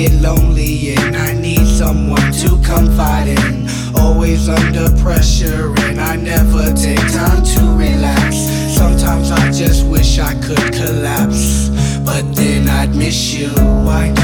get lonely and I need someone to confide in. Always under pressure and I never take time to relax. Sometimes I just wish I could collapse, but then I'd miss you. Why